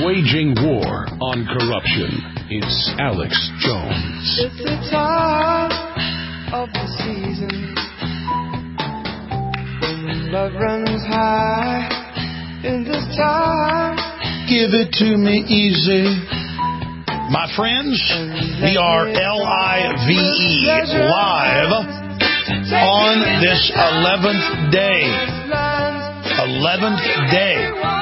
waging war on corruption. It's Alex Jones. It's the time of the season when love runs high. In this time, give it to me easy. My friends, we are L-I-V-E live on this 11th day. 11th day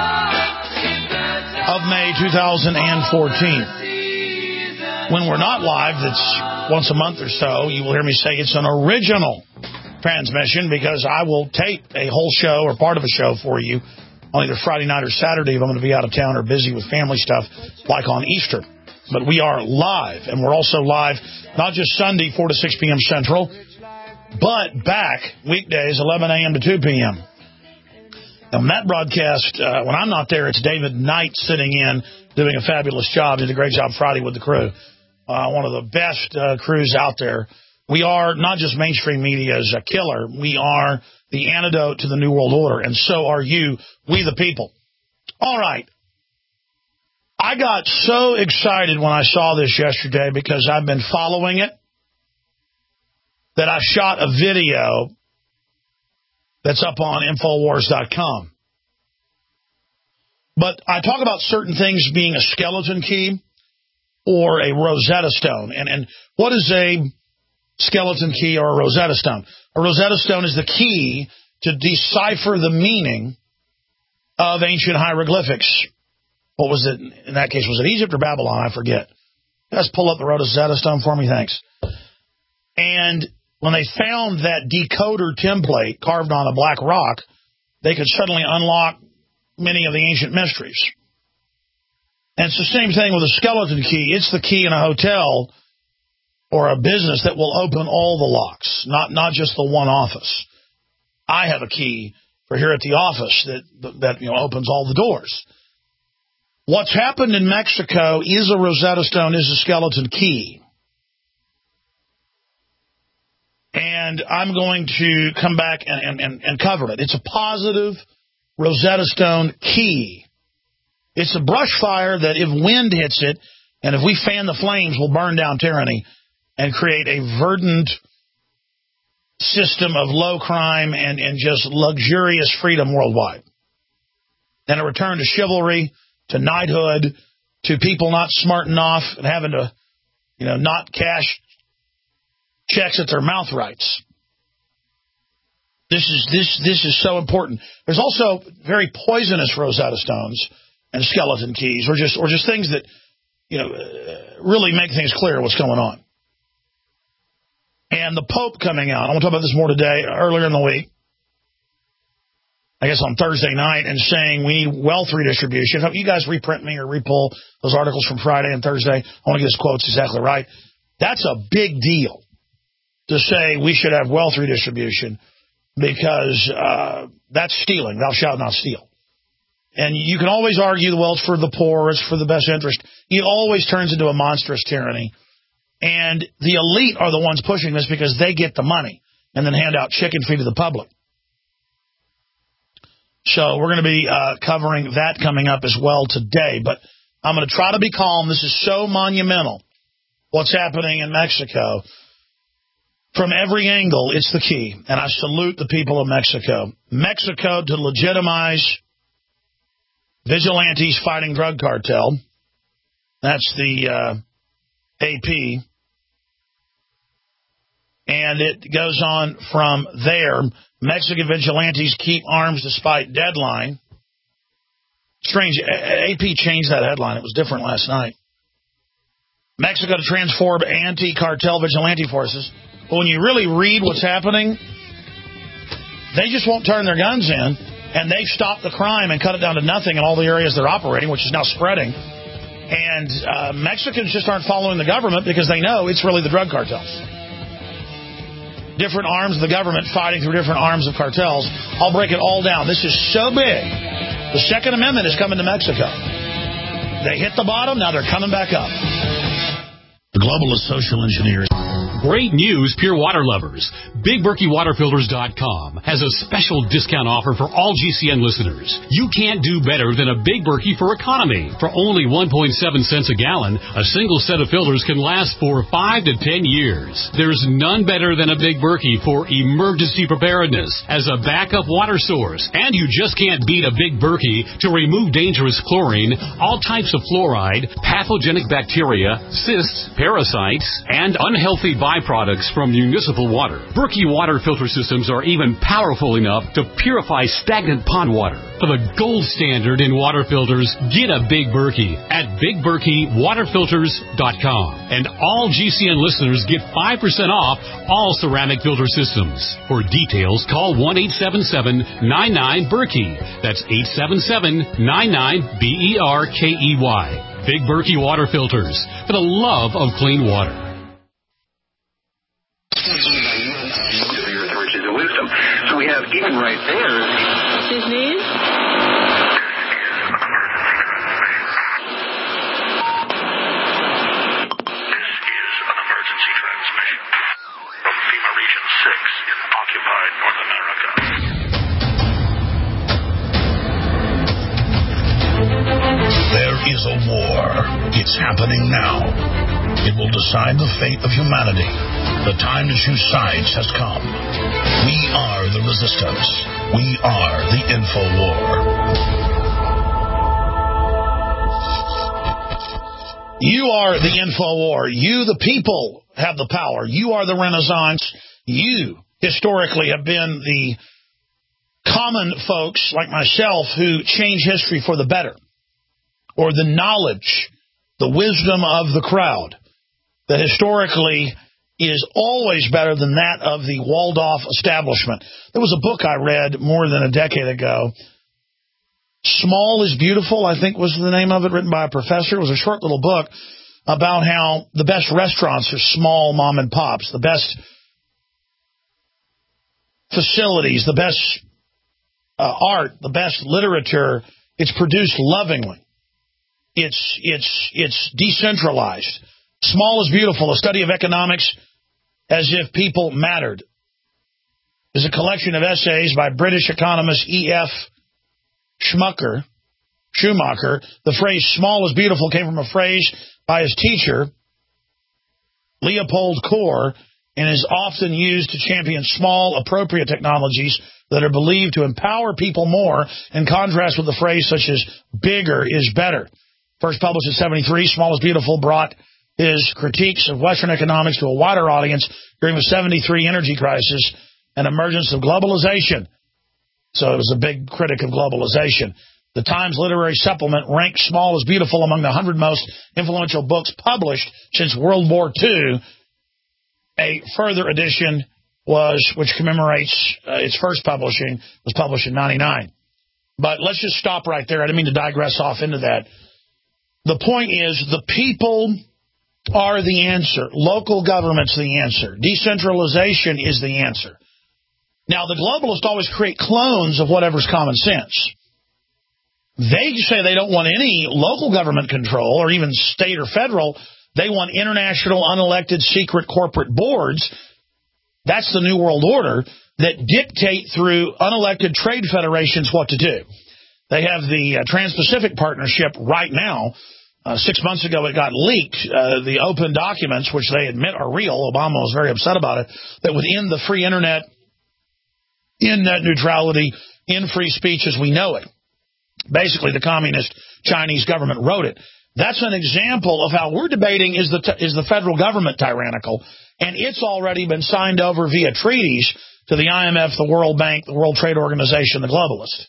of May 2014. When we're not live, that's once a month or so, you will hear me say it's an original transmission because I will tape a whole show or part of a show for you on either Friday night or Saturday if I'm going to be out of town or busy with family stuff like on Easter. But we are live, and we're also live not just Sunday 4 to 6 p.m. Central, but back weekdays 11 a.m. to 2 p.m. On that broadcast, when I'm not there, it's David Knight sitting in, doing a fabulous job. Did a great job Friday with the crew. One of the best crews out there. We are not just mainstream media's killer. We are the antidote to the New World Order, and so are you, we the people. All right. I got so excited when I saw this yesterday because I've been following it that I shot a video that's up on Infowars.com. But I talk about certain things being a skeleton key or a Rosetta Stone. And what is a skeleton key or a Rosetta Stone? A Rosetta Stone is the key to decipher the meaning of ancient hieroglyphics. What was it? In that case, was it Egypt or Babylon? I forget. Let's pull up the Rosetta Stone for me. Thanks. And when they found that decoder template carved on a black rock, they could suddenly unlock many of the ancient mysteries. And it's the same thing with a skeleton key. It's the key in a hotel or a business that will open all the locks, not just the one office. I have a key for here at the office that opens all the doors. What's happened in Mexico is a Rosetta Stone, is a skeleton key. And I'm going to come back and cover it. It's a positive Rosetta Stone key. It's a brush fire that if wind hits it, and if we fan the flames, will burn down tyranny and create a verdant system of low crime and just luxurious freedom worldwide. And a return to chivalry, to knighthood, to people not smart enough and having to, not cash checks at their mouth rights. This is so important. There's also very poisonous Rosetta Stones and skeleton keys, or just things that really make things clear what's going on. And the Pope coming out. I want to talk about this more today. Earlier in the week, I guess on Thursday night, and saying we need wealth redistribution. You guys reprint me or repull those articles from Friday and Thursday. I want to get his quotes exactly right. That's a big deal to say we should have wealth redistribution because that's stealing. Thou shalt not steal. And you can always argue, well, it's for the poor, it's for the best interest. It always turns into a monstrous tyranny. And the elite are the ones pushing this because they get the money and then hand out chicken feed to the public. So we're going to be covering that coming up as well today. But I'm going to try to be calm. This is so monumental, what's happening in Mexico. From every angle, it's the key. And I salute the people of Mexico. Mexico to legitimize vigilantes fighting drug cartel. That's the AP. And it goes on from there. Mexican vigilantes keep arms despite deadline. Strange. AP changed that headline. It was different last night. Mexico to transform anti-cartel vigilante forces. But when you really read what's happening, they just won't turn their guns in, and they've stopped the crime and cut it down to nothing in all the areas they're operating, which is now spreading. And Mexicans just aren't following the government because they know it's really the drug cartels. Different arms of the government fighting through different arms of cartels. I'll break it all down. This is so big. The Second Amendment is coming to Mexico. They hit the bottom, now they're coming back up. The globalist social engineers. Great news, pure water lovers. BigBerkeyWaterFilters.com has a special discount offer for all GCN listeners. You can't do better than a Big Berkey for economy. For only 1.7 cents a gallon, a single set of filters can last for 5 to 10 years. There's none better than a Big Berkey for emergency preparedness as a backup water source. And you just can't beat a Big Berkey to remove dangerous chlorine, all types of fluoride, pathogenic bacteria, cysts, parasites, and unhealthy byproducts from municipal water. Berkey water filter systems are even powerful enough to purify stagnant pond water. For the gold standard in water filters, get a Big Berkey at BigBerkeyWaterFilters.com. And all GCN listeners get 5% off all ceramic filter systems. For details, call 1-877-99-BERKEY. That's 877-99-BERKEY. Big Berkey Water Filters, for the love of clean water. Riches and wisdom. So we have even right there. Disney? Is a war. It's happening now. It will decide the fate of humanity. The time to choose sides has come. We are the resistance. We are the InfoWar. You are the InfoWar. You, the people, have the power. You are the Renaissance. You, historically, have been the common folks like myself who change history for the better. Or the knowledge, the wisdom of the crowd that historically is always better than that of the walled-off establishment. There was a book I read more than a decade ago. Small is Beautiful, I think was the name of it, written by a professor. It was a short little book about how the best restaurants are small mom and pops, the best facilities, the best art, the best literature. It's produced lovingly. It's decentralized. Small is Beautiful, a study of economics as if people mattered. Is a collection of essays by British economist E.F. Schumacher. The phrase small is beautiful came from a phrase by his teacher, Leopold Kohr, and is often used to champion small, appropriate technologies that are believed to empower people more, in contrast with the phrase such as bigger is better. First published in 1973, Small is Beautiful brought his critiques of Western economics to a wider audience during the 1973 energy crisis and emergence of globalization. So it was a big critic of globalization. The Times Literary Supplement ranked Small is Beautiful among the 100 most influential books published since World War II. A further edition which commemorates its first publishing, was published in 1999. But let's just stop right there. I didn't mean to digress off into that. The point is, the people are the answer. Local government's the answer. Decentralization is the answer. Now, the globalists always create clones of whatever's common sense. They say they don't want any local government control, or even state or federal. They want international, unelected, secret corporate boards. That's the New World Order that dictate through unelected trade federations what to do. They have the Trans-Pacific Partnership right now. 6 months ago, it got leaked, the open documents, which they admit are real. Obama was very upset about it, that would end the free Internet, in net neutrality, in free speech as we know it. Basically, the communist Chinese government wrote it. That's an example of how we're debating, is the federal government tyrannical, and it's already been signed over via treaties to the IMF, the World Bank, the World Trade Organization, the globalists.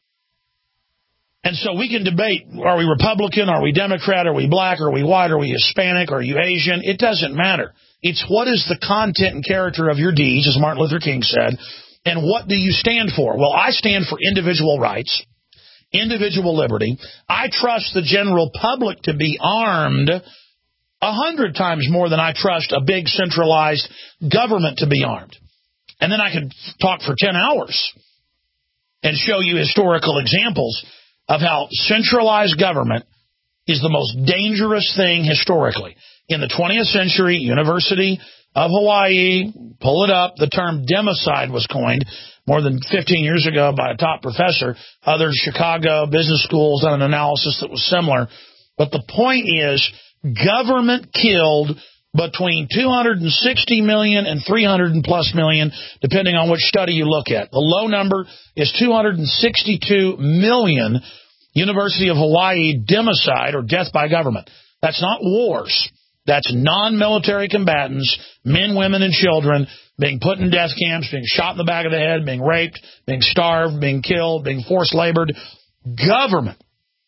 And so we can debate, are we Republican, are we Democrat, are we black, are we white, are we Hispanic, are you Asian? It doesn't matter. It's what is the content and character of your deeds, as Martin Luther King said, and what do you stand for? Well, I stand for individual rights, individual liberty. I trust the general public to be armed 100 times more than I trust a big centralized government to be armed. And then I could talk for 10 hours and show you historical examples of how centralized government is the most dangerous thing historically. In the 20th century, university of Hawaii. Pull it up. The term democide was coined more than 15 years ago by a top professor. Other Chicago business schools done an analysis that was similar. But the point is, government killed between 260 million and 300 plus million, depending on which study you look at. The low number is 262 million University of Hawaii democide, or death by government. That's not wars. That's non-military combatants, men, women, and children being put in death camps, being shot in the back of the head, being raped, being starved, being killed, being forced labored. Government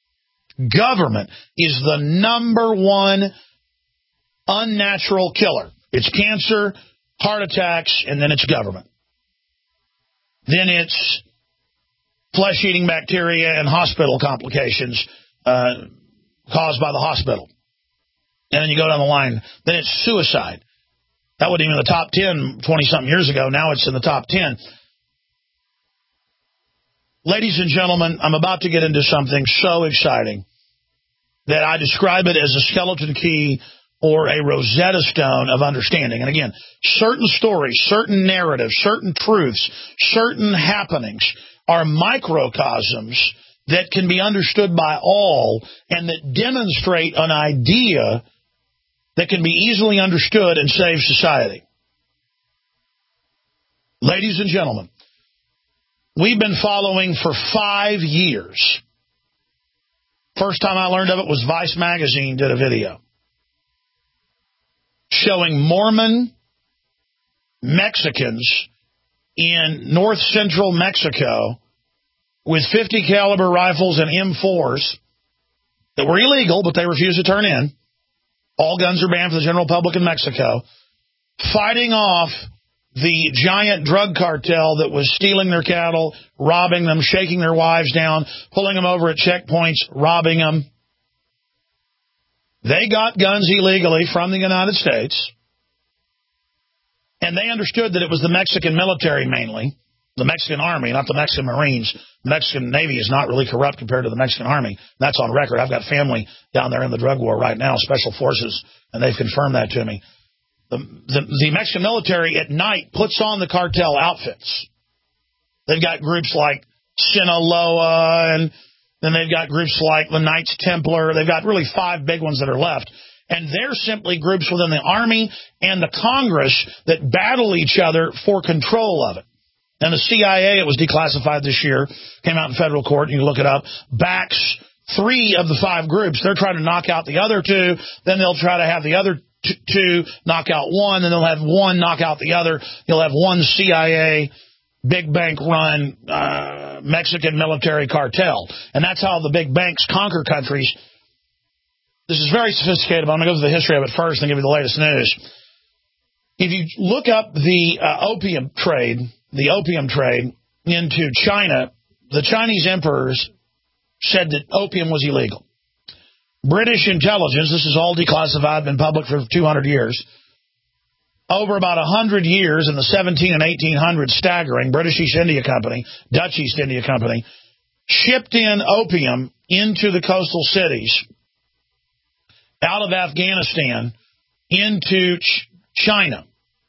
is the number one unnatural killer. It's cancer, heart attacks, and then it's government. Then it's flesh-eating bacteria and hospital complications caused by the hospital. And then you go down the line. Then it's suicide. That wasn't even in the top 10 20-something years ago. Now it's in the top 10. Ladies and gentlemen, I'm about to get into something so exciting that I describe it as a skeleton key or a Rosetta Stone of understanding. And again, certain stories, certain narratives, certain truths, certain happenings are microcosms that can be understood by all and that demonstrate an idea that can be easily understood and save society. Ladies and gentlemen, we've been following for 5 years. First time I learned of it was Vice Magazine did a video showing Mormon Mexicans in north central Mexico with 50 caliber rifles and M4s that were illegal, but they refused to turn in. All guns are banned for the general public in Mexico, fighting off the giant drug cartel that was stealing their cattle, robbing them, shaking their wives down, pulling them over at checkpoints, robbing them. They got guns illegally from the United States, and they understood that it was the Mexican military mainly, the Mexican Army, not the Mexican Marines. The Mexican Navy is not really corrupt compared to the Mexican Army. That's on record. I've got family down there in the drug war right now, Special Forces, and they've confirmed that to me. The Mexican military at night puts on the cartel outfits. They've got groups like Sinaloa, and then they've got groups like the Knights Templar. They've got really 5 big ones that are left. And they're simply groups within the Army and the Congress that battle each other for control of it. And the CIA, it was declassified this year, came out in federal court, you can look it up, backs 3 of the 5 groups. They're trying to knock out the other 2, then they'll try to have the other 2 knock out 1, then they'll have 1 knock out the other. You'll have 1 CIA, big bank-run Mexican military cartel. And that's how the big banks conquer countries. This is very sophisticated, but I'm going to go through the history of it first and give you the latest news. If you look up the opium trade into China, the Chinese emperors said that opium was illegal. British intelligence, this is all declassified, been public for 200 years. Over about 100 years in the 17 and 1800s, staggering, British East India Company, Dutch East India Company, shipped in opium into the coastal cities out of Afghanistan into China.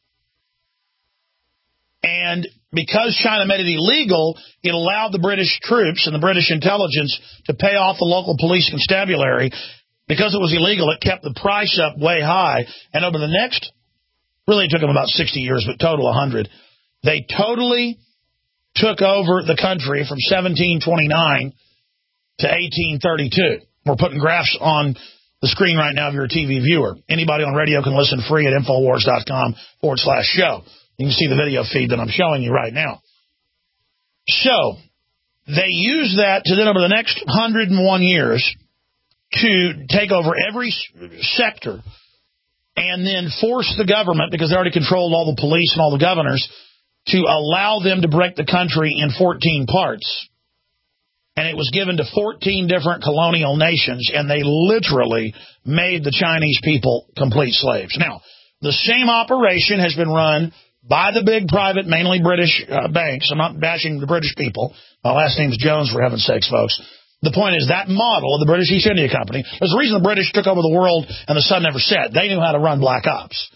And because China made it illegal, it allowed the British troops and the British intelligence to pay off the local police constabulary. Because it was illegal, it kept the price up way high. And over the next, really it took them about 60 years, but total 100, they totally took over the country from 1729 to 1832. We're putting graphs on the screen right now if you're a TV viewer. Anybody on radio can listen free at Infowars.com/show. You can see the video feed that I'm showing you right now. So they used that to then over the next 101 years to take over every sector and then force the government, because they already controlled all the police and all the governors, to allow them to break the country in 14 parts. And it was given to 14 different colonial nations, and they literally made the Chinese people complete slaves. Now, the same operation has been run by the big private, mainly British banks. I'm not bashing the British people. My last name's Jones, for heaven's sakes, folks. The point is that model of the British East India Company, there's a reason the British took over the world and the sun never set. They knew how to run black ops.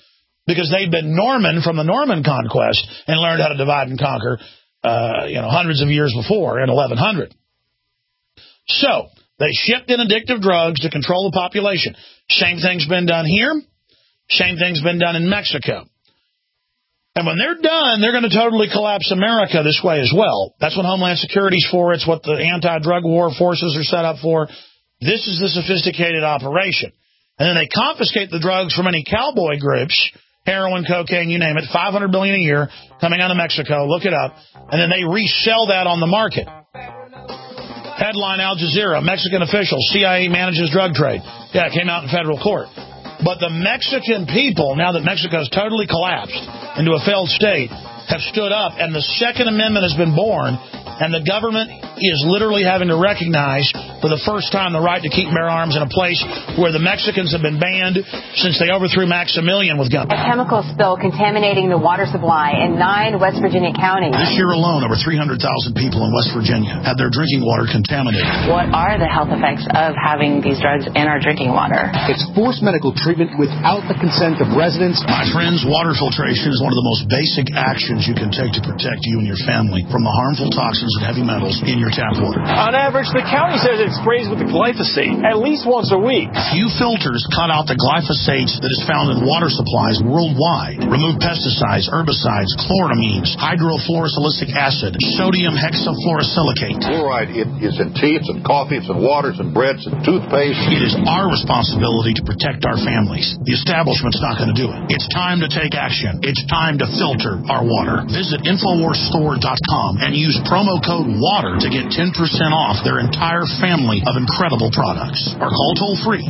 because they'd been Norman from the Norman conquest and learned how to divide and conquer, hundreds of years before in 1100. So they shipped in addictive drugs to control the population. Same thing's been done here. Same thing's been done in Mexico. And when they're done, they're going to totally collapse America this way as well. That's what Homeland Security's for. It's what the anti-drug war forces are set up for. This is the sophisticated operation. And then they confiscate the drugs from any cowboy groups, heroin, cocaine, you name it, $500 billion a year coming out of Mexico. Look it up. And then they resell that on the market. Headline Al Jazeera, Mexican officials, CIA manages drug trade. Yeah, it came out in federal court. But the Mexican people, now that Mexico's totally collapsed into a failed state, have stood up, and the Second Amendment has been born, and the government is literally having to recognize for the first time the right to keep and bear arms in a place where the Mexicans have been banned since they overthrew Maximilian with guns. A chemical spill contaminating the water supply in 9 West Virginia counties. This year alone, over 300,000 people in West Virginia had their drinking water contaminated. What are the health effects of having these drugs in our drinking water? It's forced medical treatment without the consent of residents. My friends, water filtration is one of the most basic actions you can take to protect you and your family from the harmful toxins and heavy metals in your tap water. On average, the county says it sprays with the glyphosate at least once a week. Few filters cut out the glyphosate that is found in water supplies worldwide. Remove pesticides, herbicides, chloramines, hydrofluorosilicic acid, sodium hexafluorosilicate. Fluoride is in tea, it's in coffee, it's in waters and breads and toothpaste. It is our responsibility to protect our families. The establishment's not going to do it. It's time to take action. It's time to filter our water. Visit InfoWarsStore.com and use promo code WATER to get 10% off their entire family of incredible products. Or call toll-free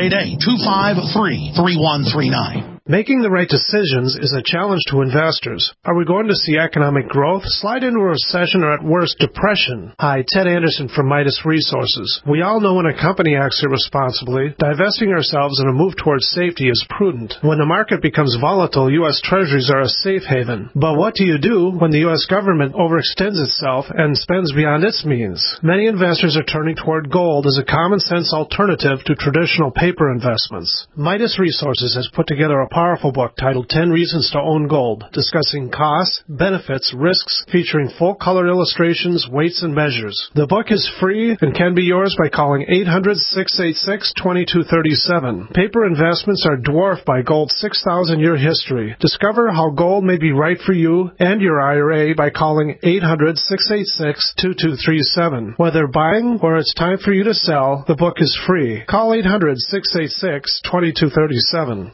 888-253-3139. Making the right decisions is a challenge to investors. Are we going to see economic growth, slide into a recession, or at worst, depression? Hi, Ted Anderson from Midas Resources. We all know when a company acts irresponsibly, divesting ourselves in a move towards safety is prudent. When the market becomes volatile, U.S. Treasuries are a safe haven. But what do you do when the U.S. government overextends itself and spends beyond its means? Many investors are turning toward gold as a common-sense alternative to traditional paper investments. Midas Resources has put together a powerful book titled 10 Reasons to Own Gold, discussing costs, benefits, risks, featuring full-color illustrations, weights, and measures. The book is free and can be yours by calling 800-686-2237. Paper investments are dwarfed by gold's 6,000-year history. Discover how gold may be right for you and your IRA by calling 800-686-2237. Whether buying or it's time for you to sell, the book is free. Call 800-686-2237.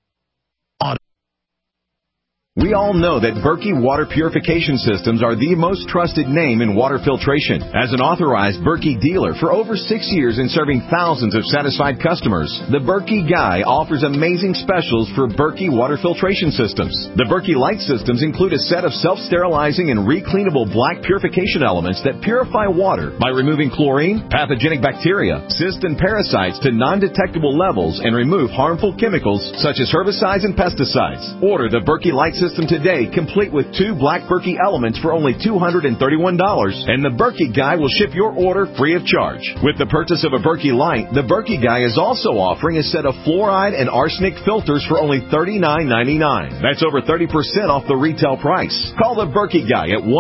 We all know that Berkey Water Purification Systems are the most trusted name in water filtration. As an authorized Berkey dealer for over 6 years and serving thousands of satisfied customers, the Berkey Guy offers amazing specials for Berkey Water Filtration Systems. The Berkey Light Systems include a set of self-sterilizing and recleanable black purification elements that purify water by removing chlorine, pathogenic bacteria, cysts, and parasites to non-detectable levels and remove harmful chemicals such as herbicides and pesticides. Order the Berkey Light System today, complete with 2 black Berkey elements for only $231, and the Berkey Guy will ship your order free of charge. With the purchase of a Berkey Light, the Berkey Guy is also offering a set of fluoride and arsenic filters for only $39.99. That's over 30% off the retail price. Call the Berkey Guy at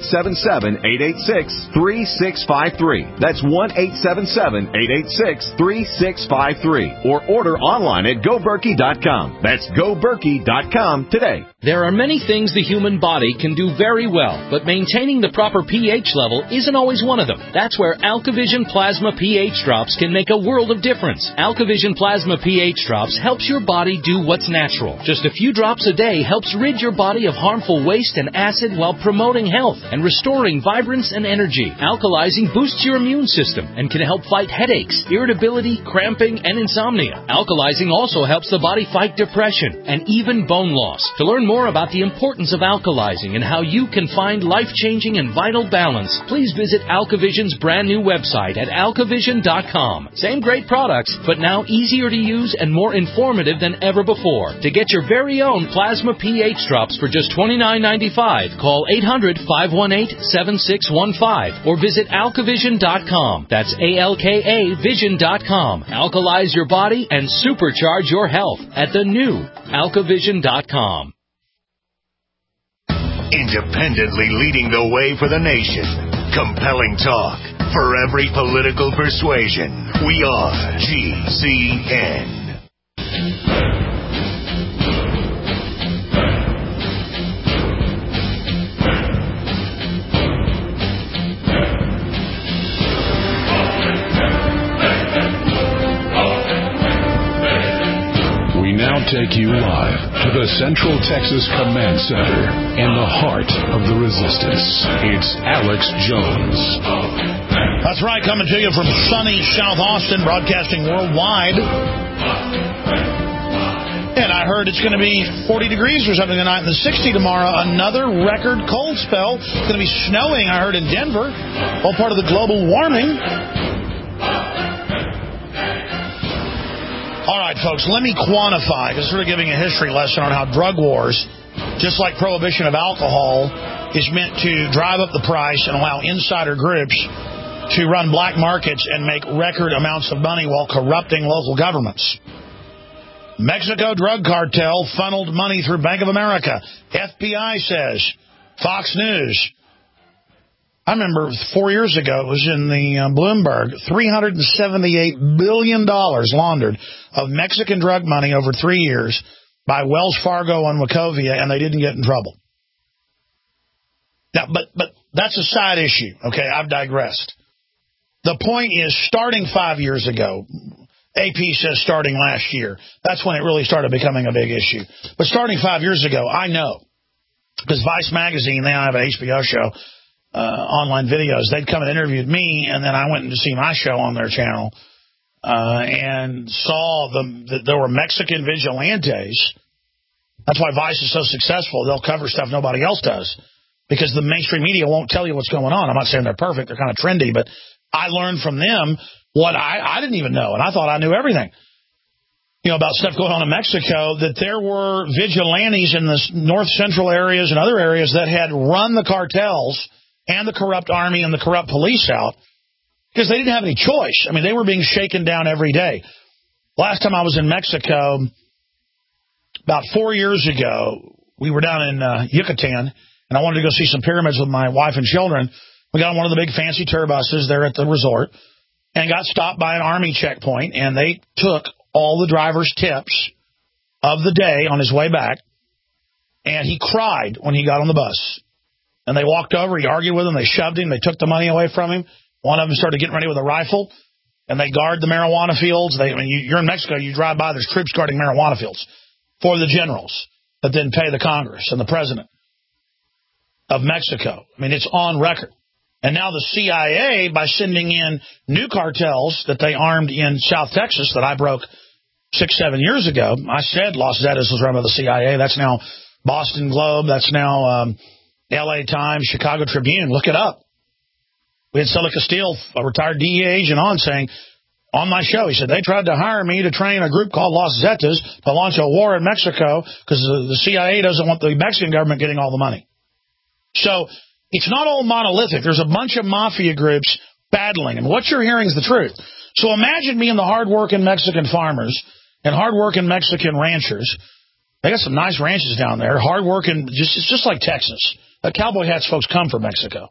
1-877-886-3653. That's 1-877-886-3653. Or order online at GoBerkey.com. That's GoBerkey.com today. There are many things the human body can do very well, but maintaining the proper pH level isn't always one of them. That's where AlkaVision Plasma pH Drops can make a world of difference. AlkaVision Plasma pH Drops helps your body do what's natural. Just a few drops a day helps rid your body of harmful waste and acid while promoting health and restoring vibrance and energy. Alkalizing boosts your immune system and can help fight headaches, irritability, cramping, and insomnia. Alkalizing also helps the body fight depression and even bone loss. To learn more about about the importance of alkalizing and how you can find life-changing and vital balance, please visit AlkaVision's brand new website at alkavision.com. Same great products, but now easier to use and more informative than ever before. To get your very own plasma pH drops for just $29.95, call 800-518-7615 or visit alkavision.com. That's ALKA Vision.com. Alkalize your body and supercharge your health at the new alkavision.com. Independently leading the way for the nation. Compelling talk for every political persuasion. We are GCN. We now take you live to the Central Texas Command Center in the heart of the resistance. It's Alex Jones. That's right, coming to you from sunny South Austin, broadcasting worldwide. And I heard it's going to be 40 degrees or something tonight and the 60 tomorrow. Another record cold spell. It's going to be snowing, I heard, in Denver. All part of the global warming. All right, folks, let me quantify, because we're giving a history lesson on how drug wars, just like prohibition of alcohol, is meant to drive up the price and allow insider groups to run black markets and make record amounts of money while corrupting local governments. Mexico drug cartel funneled money through Bank of America. FBI says. Fox News. I remember 4 years ago, it was in the Bloomberg, $378 billion laundered of Mexican drug money over 3 years by Wells Fargo and Wachovia, and they didn't get in trouble. Now, but that's a side issue, okay? I've digressed. The point is, starting 5 years ago, AP says starting last year, that's when it really started becoming a big issue. But starting 5 years ago, I know, because Vice Magazine, they have an HBO show, online videos, they'd come and interviewed me, and then I went to see my show on their channel and saw that there were Mexican vigilantes. That's why Vice is so successful. They'll cover stuff nobody else does, because the mainstream media won't tell you what's going on. I'm not saying they're perfect. They're kind of trendy, but I learned from them what I didn't even know, and I thought I knew everything, about stuff going on in Mexico, that there were vigilantes in the north central areas and other areas that had run the cartels and the corrupt army and the corrupt police out, because they didn't have any choice. I mean, they were being shaken down every day. Last time I was in Mexico, about 4 years ago, we were down in Yucatan, and I wanted to go see some pyramids with my wife and children. We got on one of the big fancy tour buses there at the resort and got stopped by an army checkpoint, and they took all the driver's tips of the day on his way back, and he cried when he got on the bus. And they walked over, he argued with them, they shoved him, they took the money away from him. One of them started getting ready with a rifle, and they guard the marijuana fields. You're in Mexico, you drive by, there's troops guarding marijuana fields for the generals that then pay the Congress and the president of Mexico. I mean, it's on record. And now the CIA, by sending in new cartels that they armed in South Texas that I broke 6-7 years ago, I said Los Zetas was run by the CIA. That's now Boston Globe. That's now L.A. Times, Chicago Tribune. Look it up. We had Celia Castile, a retired DEA agent, on saying, on my show, he said, they tried to hire me to train a group called Los Zetas to launch a war in Mexico because the CIA doesn't want the Mexican government getting all the money. So it's not all monolithic. There's a bunch of mafia groups battling, and what you're hearing is the truth. So imagine being the hard-working Mexican farmers and hard-working Mexican ranchers. They got some nice ranches down there, hard-working, it's just like Texas. Cowboy hats folks come from Mexico.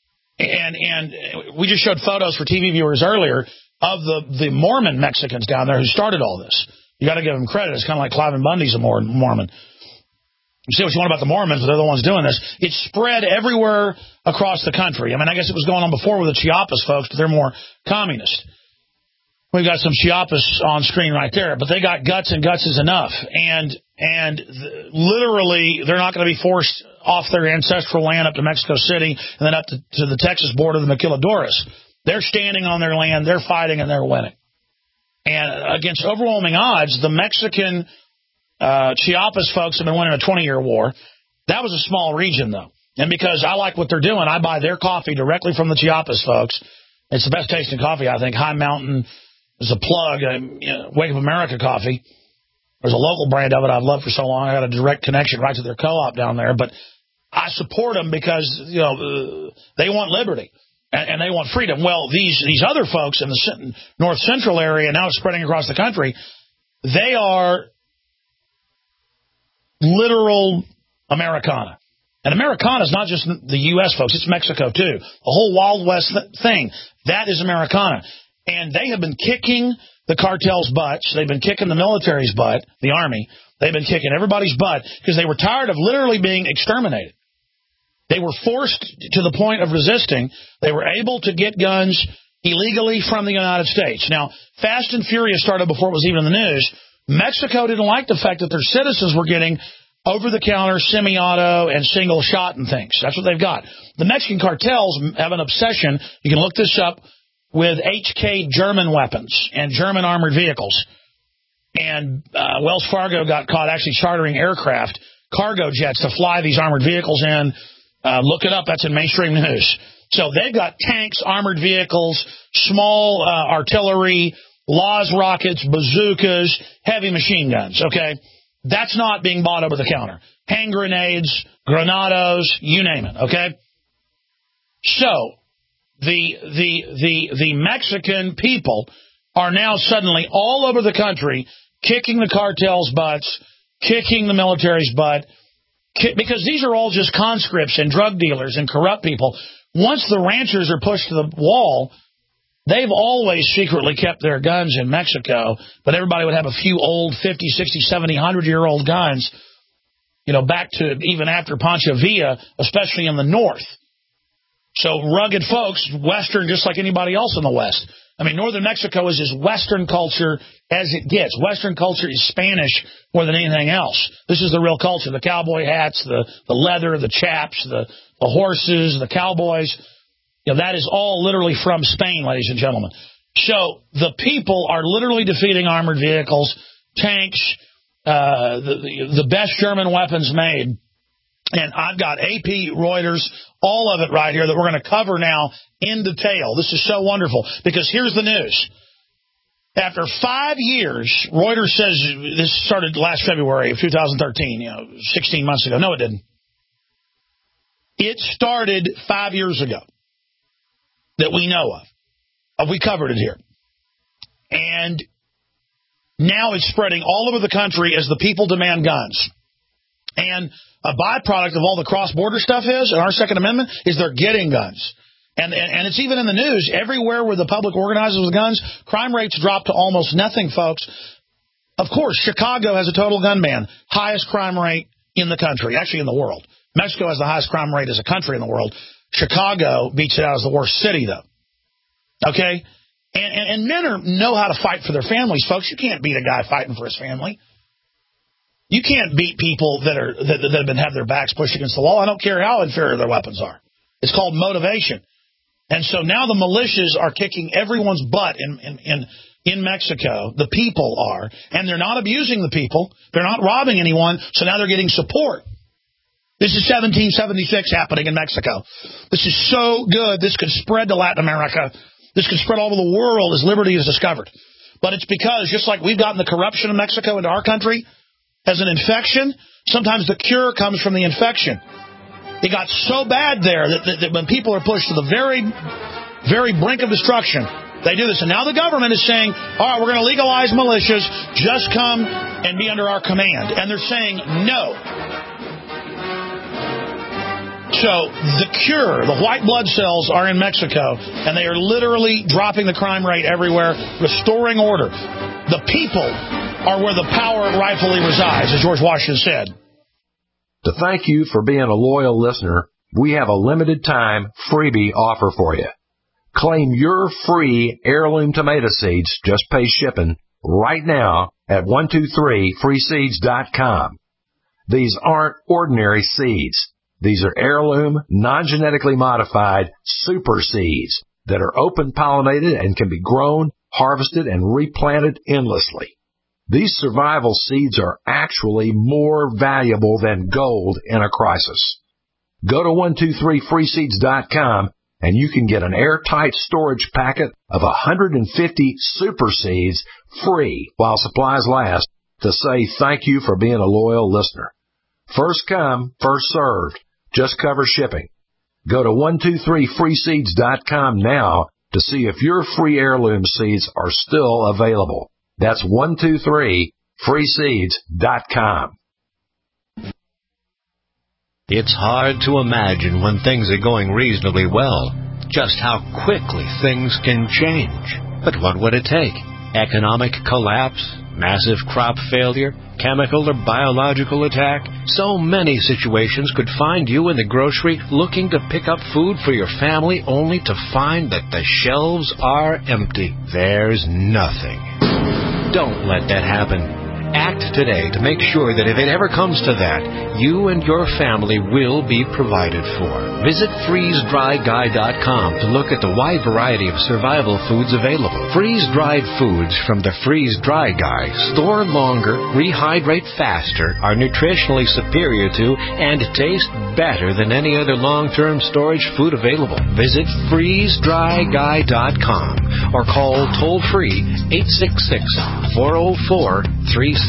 And we just showed photos for TV viewers earlier of the Mormon Mexicans down there who started all this. You got to give them credit. It's kind of like Cliven Bundy's a Mormon. You say what you want about the Mormons, but they're the ones doing this. It's spread everywhere across the country. I mean, I guess it was going on before with the Chiapas folks, but they're more communist. We've got some Chiapas on screen right there, but they got guts, and guts is enough. And literally, they're not going to be forced off their ancestral land up to Mexico City and then up to the Texas border of the Maquiladoras. They're standing on their land, they're fighting, and they're winning. And against overwhelming odds, the Mexican Chiapas folks have been winning a 20-year war. That was a small region, though. And because I like what they're doing, I buy their coffee directly from the Chiapas folks. It's the best tasting coffee, I think. High Mountain is a plug. Wake Up America coffee. There's a local brand of it I've loved for so long. I got a direct connection right to their co-op down there. But I support them because, they want liberty and they want freedom. Well, these other folks in the north central area, now it's spreading across the country, they are literal Americana. And Americana is not just the U.S., folks. It's Mexico, too. The whole Wild West thing, that is Americana. And they have been kicking the cartel's butts. They've been kicking the military's butt, the Army. They've been kicking everybody's butt because they were tired of literally being exterminated. They were forced to the point of resisting. They were able to get guns illegally from the United States. Now, Fast and Furious started before it was even in the news. Mexico didn't like the fact that their citizens were getting over-the-counter, semi-auto, and single-shot and things. That's what they've got. The Mexican cartels have an obsession. You can look this up with HK German weapons and German armored vehicles. And Wells Fargo got caught actually chartering aircraft, cargo jets, to fly these armored vehicles in. Look it up. That's in mainstream news. So they've got tanks, armored vehicles, small artillery, Laws rockets, bazookas, heavy machine guns, okay? That's not being bought over the counter. Hand grenades, granados, you name it, okay? So, the Mexican people are now suddenly all over the country kicking the cartel's butts, kicking the military's butt, because these are all just conscripts and drug dealers and corrupt people. Once the ranchers are pushed to the wall, they've always secretly kept their guns in Mexico, but everybody would have a few old 50, 60, 70, 100-year-old guns, you know, back to even after Pancho Villa, especially in the north. So rugged folks, Western, just like anybody else in the West. I mean, northern Mexico is as Western culture as it gets. Western culture is Spanish more than anything else. This is the real culture. The cowboy hats, the leather, the chaps, the horses, the cowboys. You know, that is all literally from Spain, ladies and gentlemen. So the people are literally defeating armored vehicles, tanks, the best German weapons made. And I've got AP, Reuters, all of it right here that we're going to cover now in detail. This is so wonderful because here's the news. After 5 years, Reuters says this started last February of 2013, 16 months ago. No, it didn't. It started 5 years ago that we know of. We covered it here. And now it's spreading all over the country as the people demand guns. And a byproduct of all the cross-border stuff is, and our Second Amendment, is they're getting guns. And it's even in the news. Everywhere where the public organizes with guns, crime rates drop to almost nothing, folks. Of course, Chicago has a total gun ban. Highest crime rate in the country, actually in the world. Mexico has the highest crime rate as a country in the world. Chicago beats it out as the worst city, though. Okay? And men know how to fight for their families, folks. You can't beat a guy fighting for his family. You can't beat people that have their backs pushed against the wall. I don't care how inferior their weapons are. It's called motivation. And so now the militias are kicking everyone's butt in Mexico. The people are. And they're not abusing the people. They're not robbing anyone. So now they're getting support. This is 1776 happening in Mexico. This is so good. This could spread to Latin America. This could spread all over the world as liberty is discovered. But it's because, just like we've gotten the corruption of Mexico into our country as an infection, sometimes the cure comes from the infection. It got so bad there that when people are pushed to the very, very brink of destruction, they do this. And now the government is saying, all right, we're going to legalize militias. Just come and be under our command. And they're saying no. So the cure, the white blood cells are in Mexico, and they are literally dropping the crime rate everywhere, restoring order. The people are where the power rightfully resides, as George Washington said. To thank you for being a loyal listener, we have a limited time freebie offer for you. Claim your free heirloom tomato seeds, just pay shipping, right now at 123freeseeds.com. These aren't ordinary seeds. These are heirloom, non-genetically modified super seeds that are open pollinated and can be grown, harvested, and replanted endlessly. These survival seeds are actually more valuable than gold in a crisis. Go to 123freeseeds.com and you can get an airtight storage packet of 150 super seeds free while supplies last to say thank you for being a loyal listener. First come, first served. Just cover shipping. Go to 123freeseeds.com now to see if your free heirloom seeds are still available. That's 123freeseeds.com. It's hard to imagine when things are going reasonably well, just how quickly things can change. But what would it take? Economic collapse? Massive crop failure? Chemical or biological attack? So many situations could find you in the grocery looking to pick up food for your family only to find that the shelves are empty. There's nothing. Don't let that happen. Act today to make sure that if it ever comes to that, you and your family will be provided for. Visit freezedryguy.com to look at the wide variety of survival foods available. Freeze-dried foods from the Freeze Dry Guy store longer, rehydrate faster, are nutritionally superior to, and taste better than any other long-term storage food available. Visit freezedryguy.com or call toll-free 866-404-3663.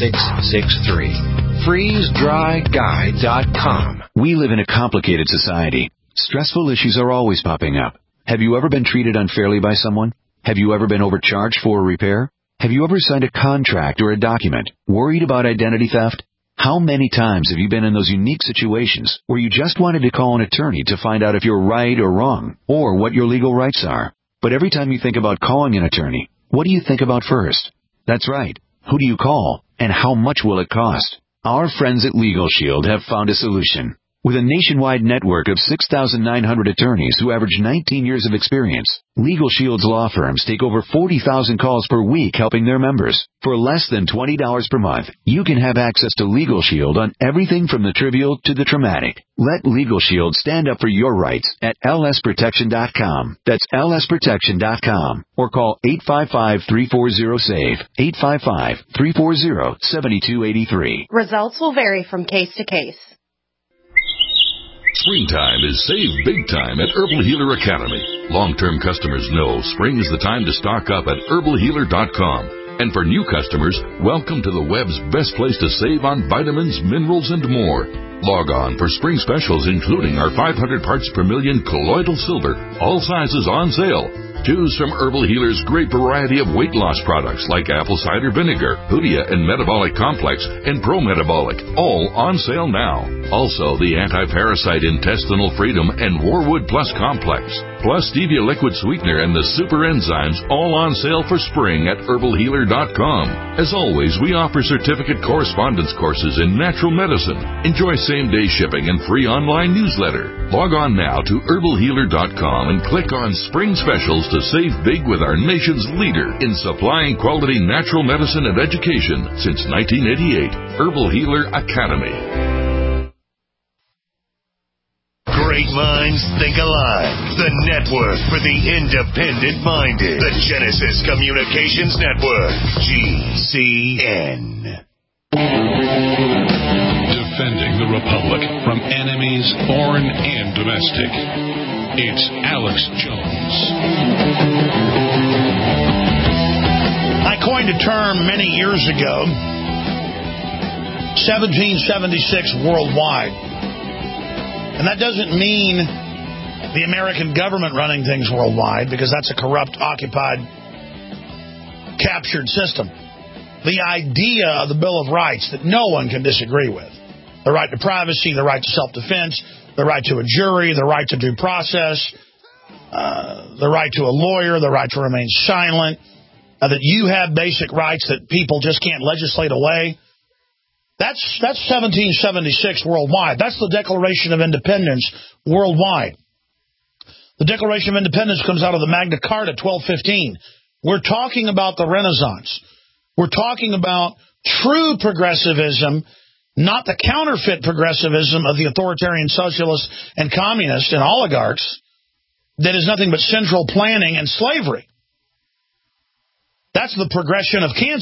FreezeDryGuy.com. We live in a complicated society. Stressful issues are always popping up. Have you ever been treated unfairly by someone? Have you ever been overcharged for a repair? Have you ever signed a contract or a document? Worried about identity theft? How many times have you been in those unique situations where you just wanted to call an attorney to find out if you're right or wrong, or what your legal rights are? But every time you think about calling an attorney, what do you think about first? That's right. Who do you call, and how much will it cost? Our friends at Legal Shield have found a solution. With a nationwide network of 6,900 attorneys who average 19 years of experience, Legal Shield's law firms take over 40,000 calls per week helping their members. For less than $20 per month, you can have access to Legal Shield on everything from the trivial to the traumatic. Let Legal Shield stand up for your rights at lsprotection.com. That's lsprotection.com. Or call 855-340-SAVE, 855-340-7283. Results will vary from case to case. Springtime is save big time at Herbal Healer Academy. Long-term customers know spring is the time to stock up at herbalhealer.com. And for new customers, welcome to the web's best place to save on vitamins, minerals, and more. Log on for spring specials including our 500 parts per million colloidal silver, all sizes on sale. Choose from Herbal Healer's great variety of weight loss products like apple cider vinegar, Hoodia and Metabolic Complex, and Pro Metabolic, all on sale now. Also, the Anti-Parasite Intestinal Freedom and Warwood Plus Complex, plus Stevia Liquid Sweetener and the Super Enzymes, all on sale for spring at herbalhealer.com. As always, we offer certificate correspondence courses in natural medicine. Enjoy same-day shipping and free online newsletter. Log on now to herbalhealer.com and click on Spring Specials to save big with our nation's leader in supplying quality natural medicine and education since 1988, Herbal Healer Academy. Great minds think alike. The network for the independent-minded. The Genesis Communications Network. GCN. Defending the Republic from enemies, foreign and domestic. It's Alex Jones. I coined a term many years ago, 1776 worldwide. And that doesn't mean the American government running things worldwide, because that's a corrupt, occupied, captured system. The idea of the Bill of Rights that no one can disagree with. The right to privacy, the right to self-defense, the right to a jury, the right to due process, the right to a lawyer, the right to remain silent, that you have basic rights that people just can't legislate away. That's 1776 worldwide. That's the Declaration of Independence worldwide. The Declaration of Independence comes out of the Magna Carta, 1215. We're talking about the Renaissance. We're talking about true progressivism, not the counterfeit progressivism of the authoritarian socialists and communists and oligarchs that is nothing but central planning and slavery. That's the progression of cancer.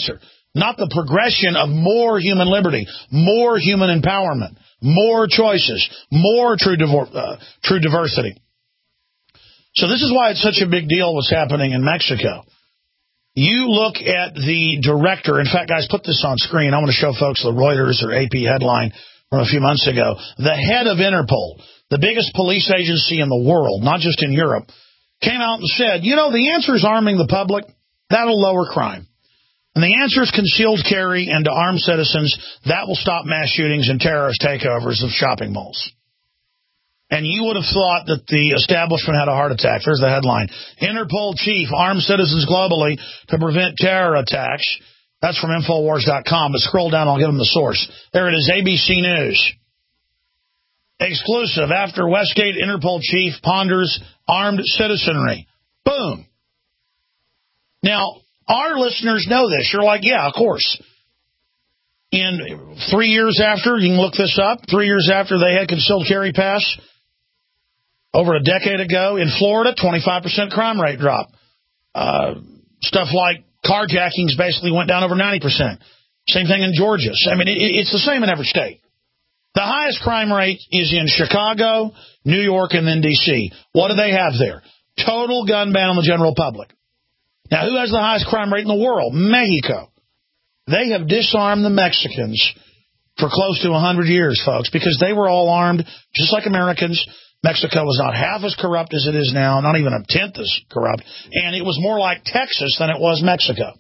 not the progression of more human liberty, more human empowerment, more choices, more true diversity. So this is why it's such a big deal what's happening in Mexico. You look at the director. In fact, guys, put this on screen. I want to show folks the Reuters or AP headline from a few months ago. The head of Interpol, the biggest police agency in the world, not just in Europe, came out and said, you know, the answer is arming the public. That'll lower crime. And the answer is concealed carry and to arm citizens. That will stop mass shootings and terrorist takeovers of shopping malls. And you would have thought that the establishment had a heart attack. There's the headline. Interpol chief arms citizens globally to prevent terror attacks. That's from Infowars.com. But scroll down, I'll give them the source. There it is, ABC News. Exclusive. After Westgate, Interpol chief ponders armed citizenry. Boom. Now, our listeners know this. You're like, yeah, of course. In 3 years after, you can look this up, 3 years after they had concealed carry pass, over a decade ago, in Florida, 25% crime rate drop. Stuff like carjackings basically went down over 90%. Same thing in Georgia. I mean, it's the same in every state. The highest crime rate is in Chicago, New York, and then D.C. What do they have there? Total gun ban on the general public. Now, who has the highest crime rate in the world? Mexico. They have disarmed the Mexicans for close to 100 years, folks, because they were all armed, just like Americans. Mexico was not half as corrupt as it is now, not even a tenth as corrupt, and it was more like Texas than it was Mexico.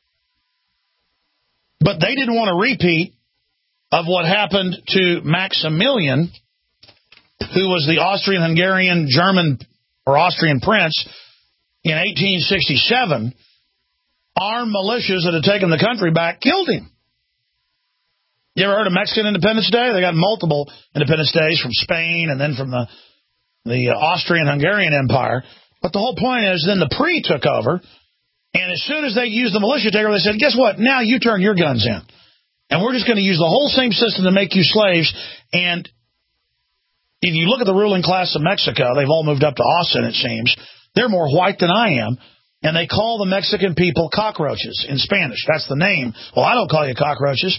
But they didn't want a repeat of what happened to Maximilian, who was the Austrian-Hungarian German or Austrian prince in 1867. Armed militias that had taken the country back killed him. You ever heard of Mexican Independence Day? They got multiple Independence Days from Spain and then from the Austrian-Hungarian Empire. But the whole point is then the PRI took over, and as soon as they used the militia takeover, they said, guess what? Now you turn your guns in. And we're just going to use the whole same system to make you slaves. And if you look at the ruling class of Mexico, they've all moved up to Austin, it seems. They're more white than I am. And they call the Mexican people cockroaches in Spanish. That's the name. Well, I don't call you cockroaches.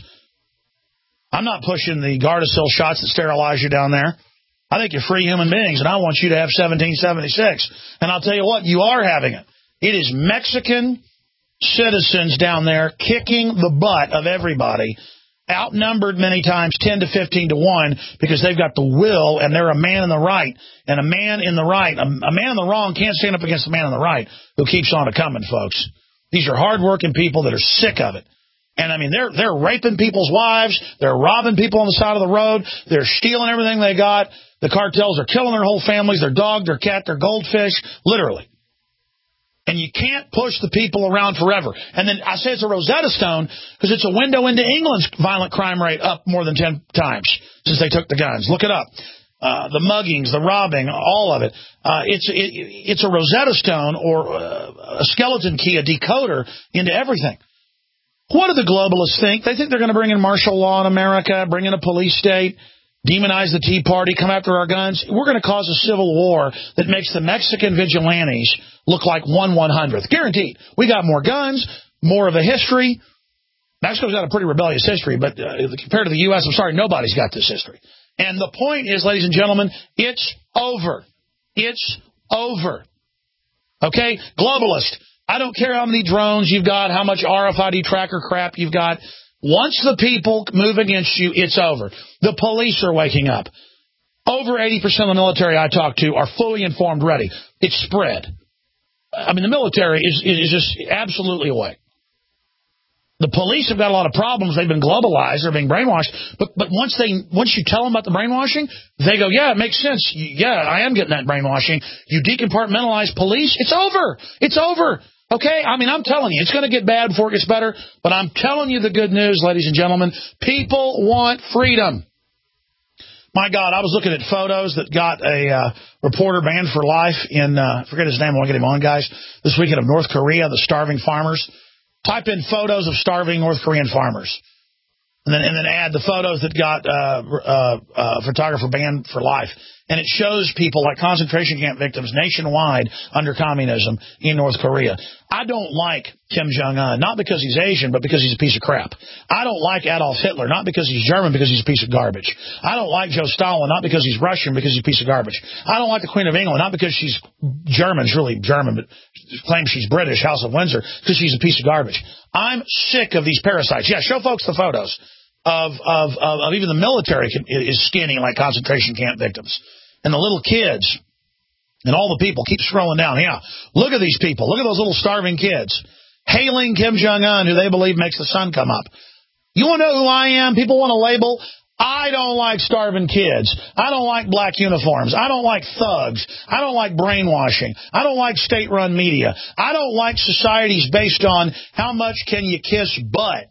I'm not pushing the Gardasil shots that sterilize you down there. I think you're free human beings, and I want you to have 1776. And I'll tell you what, you are having it. It is Mexican citizens down there kicking the butt of everybody, outnumbered many times 10 to 15 to 1, because they've got the will, and they're a man in the right. And a man in the right, a man in the wrong can't stand up against the man in the right who keeps on a-coming, folks. These are hardworking people that are sick of it. And, I mean, they're raping people's wives. They're robbing people on the side of the road. They're stealing everything they got. The cartels are killing their whole families, their dog, their cat, their goldfish, literally. And you can't push the people around forever. And then I say it's a Rosetta Stone because it's a window into England's violent crime rate up more than 10 times since they took the guns. Look it up. The muggings, the robbing, all of it. It's a Rosetta Stone or a skeleton key, a decoder into everything. What do the globalists think? They think they're going to bring in martial law in America, bring in a police state, demonize the Tea Party, come after our guns. We're going to cause a civil war that makes the Mexican vigilantes look like 1/100th. Guaranteed. We got more guns, more of a history. Mexico's got a pretty rebellious history, but compared to the U.S., I'm sorry, nobody's got this history. And the point is, ladies and gentlemen, it's over. It's over. Okay? Globalist. I don't care how many drones you've got, how much RFID tracker crap you've got. Once the people move against you, it's over. The police are waking up. Over 80% of the military I talk to are fully informed, ready. It's spread. I mean, the military is just absolutely awake. The police have got a lot of problems. They've been globalized. They're being brainwashed. But once you tell them about the brainwashing, they go, yeah, it makes sense. Yeah, I am getting that brainwashing. You decompartmentalize police, it's over. It's over. Okay? I mean, I'm telling you, it's going to get bad before it gets better. But I'm telling you the good news, ladies and gentlemen. People want freedom. My God, I was looking at photos that got a reporter banned for life in, forget his name, I won't get him on, guys, this weekend of North Korea, the starving farmers. Type in photos of starving North Korean farmers. And then add the photos that got photographer banned for life. And it shows people like concentration camp victims nationwide under communism in North Korea. I don't like Kim Jong-un, not because he's Asian, but because he's a piece of crap. I don't like Adolf Hitler, not because he's German, because he's a piece of garbage. I don't like Joe Stalin, not because he's Russian, because he's a piece of garbage. I don't like the Queen of England, not because she's German, she's really German, but claims she's British, House of Windsor, because she's a piece of garbage. I'm sick of these parasites. Yeah, show folks the photos of even the military is skinning like concentration camp victims. And the little kids and all the people. Keep scrolling down. Yeah, look at these people. Look at those little starving kids hailing Kim Jong-un, who they believe makes the sun come up. You want to know who I am? People want to label. I don't like starving kids. I don't like black uniforms. I don't like thugs. I don't like brainwashing. I don't like state-run media. I don't like societies based on how much can you kiss butt.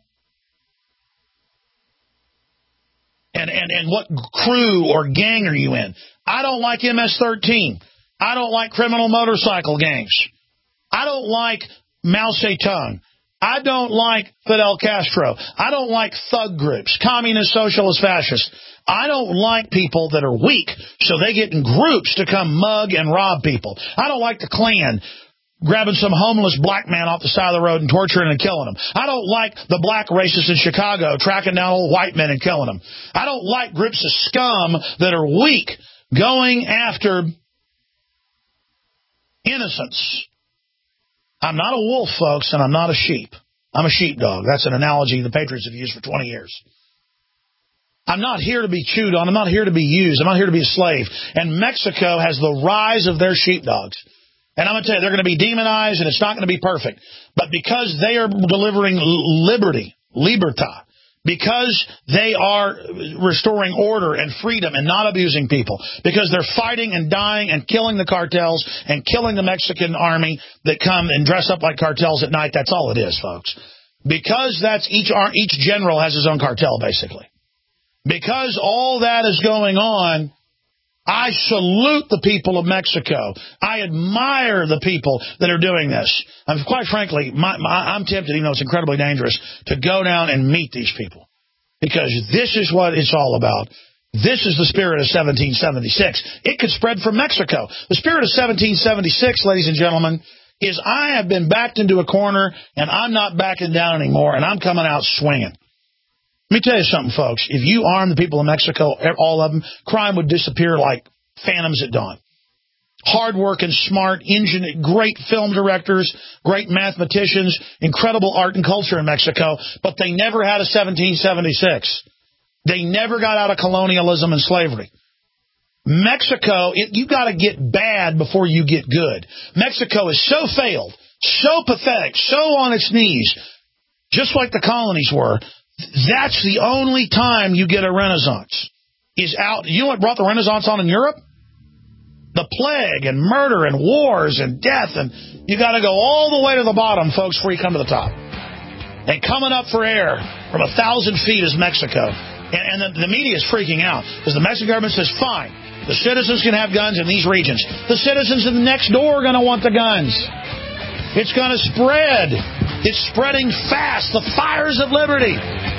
And what crew or gang are you in? I don't like MS-13. I don't like criminal motorcycle gangs. I don't like Mao Zedong. I don't like Fidel Castro. I don't like thug groups, communist, socialist, fascist. I don't like people that are weak, so they get in groups to come mug and rob people. I don't like the Klan grabbing some homeless black man off the side of the road and torturing and killing him. I don't like the black racists in Chicago tracking down old white men and killing them. I don't like groups of scum that are weak going after innocents. I'm not a wolf, folks, and I'm not a sheep. I'm a sheepdog. That's an analogy the Patriots have used for 20 years. I'm not here to be chewed on. I'm not here to be used. I'm not here to be a slave. And Mexico has the rise of their sheepdogs. And I'm going to tell you, they're going to be demonized, and it's not going to be perfect. But because they are delivering liberty, libertà, because they are restoring order and freedom and not abusing people, because they're fighting and dying and killing the cartels and killing the Mexican army that come and dress up like cartels at night, that's all it is, folks. Because that's each general has his own cartel, basically. Because all that is going on, I salute the people of Mexico. I admire the people that are doing this. Quite frankly, I'm tempted, even though it's incredibly dangerous, to go down and meet these people. Because this is what it's all about. This is the spirit of 1776. It could spread from Mexico. The spirit of 1776, ladies and gentlemen, is I have been backed into a corner, and I'm not backing down anymore, and I'm coming out swinging. Let me tell you something, folks. If you arm the people of Mexico, all of them, crime would disappear like phantoms at dawn. Hard-working, smart, great film directors, great mathematicians, incredible art and culture in Mexico, but they never had a 1776. They never got out of colonialism and slavery. Mexico, you got to get bad before you get good. Mexico is so failed, so pathetic, so on its knees, just like the colonies were. That's the only time you get a renaissance. Is out. You know what brought the Renaissance on in Europe? The plague and murder and wars and death. And you got to go all the way to the bottom, folks, before you come to the top. And coming up for air from 1,000 feet is Mexico. And the media is freaking out because the Mexican government says, fine, the citizens can have guns in these regions. The citizens in the next door are going to want the guns. It's going to spread. It's spreading fast. The fires of liberty.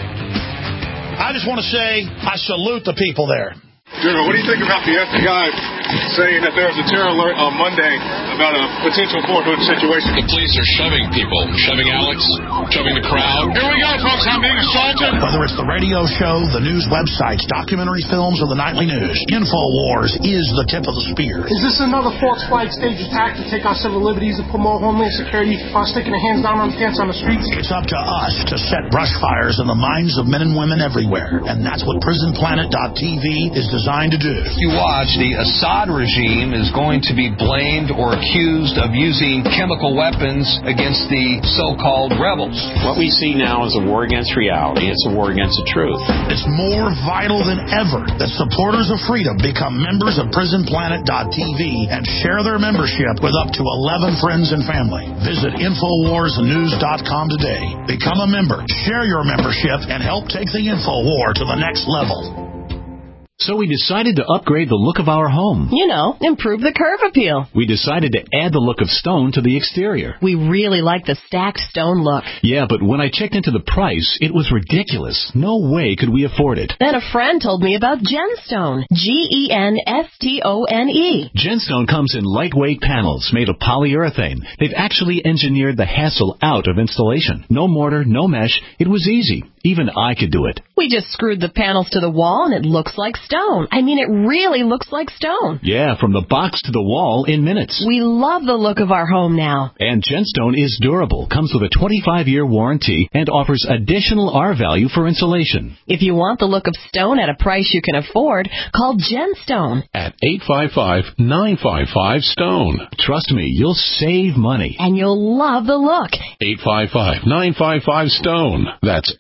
I just want to say I salute the people there. General, what do you think about the FBI saying that there's a terror alert on Monday about a potential courthood situation? The police are shoving people, shoving Alex, shoving the crowd. Here we go, folks. I'm being assaulted. Whether it's the radio show, the news websites, documentary films, or the nightly news, InfoWars is the tip of the spear. Is this another false flag stage attack to take our civil liberties and promote homeland security while sticking their hands down on tents on the streets? It's up to us to set brush fires in the minds of men and women everywhere, and that's what PrisonPlanet.tv is designed to do. You watch, the Assad regime is going to be blamed or accused of using chemical weapons against the so-called rebels. What we see now is a war against reality. It's a war against the truth. It's more vital than ever that supporters of freedom become members of PrisonPlanet.tv and share their membership with up to 11 friends and family. Visit InfoWarsNews.com today. Become a member, share your membership, and help take the InfoWar to the next level. So we decided to upgrade the look of our home. You know, improve the curve appeal. We decided to add the look of stone to the exterior. We really like the stacked stone look. Yeah, but when I checked into the price, it was ridiculous. No way could we afford it. Then a friend told me about Genstone. Genstone. Genstone comes in lightweight panels made of polyurethane. They've actually engineered the hassle out of installation. No mortar, no mesh. It was easy. Even I could do it. We just screwed the panels to the wall and it looks like stone. I mean, it really looks like stone. Yeah, from the box to the wall in minutes. We love the look of our home now. And Genstone is durable, comes with a 25-year warranty, and offers additional R value for insulation. If you want the look of stone at a price you can afford, call Genstone. At 855-955-STONE. Trust me, you'll save money. And you'll love the look. 855-955-STONE. That's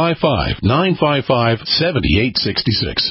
855-955-7866.